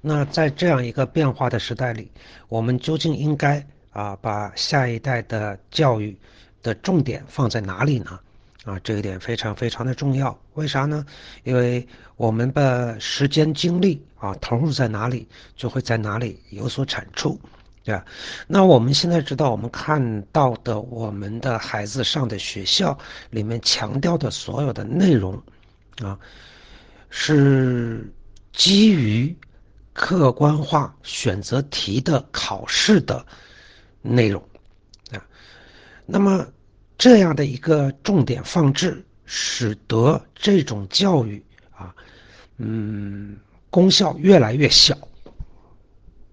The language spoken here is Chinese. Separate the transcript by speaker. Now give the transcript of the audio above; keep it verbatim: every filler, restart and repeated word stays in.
Speaker 1: 那在这样一个变化的时代里，我们究竟应该啊把下一代的教育的重点放在哪里呢？啊，这一点非常非常的重要。为啥呢？因为我们的时间精力啊投入在哪里，就会在哪里有所产出，对吧？那我们现在知道，我们看到的我们的孩子上的学校里面强调的所有的内容啊，是基于客观化选择题的考试的内容啊。那么这样的一个重点放置，使得这种教育啊，嗯，功效越来越小。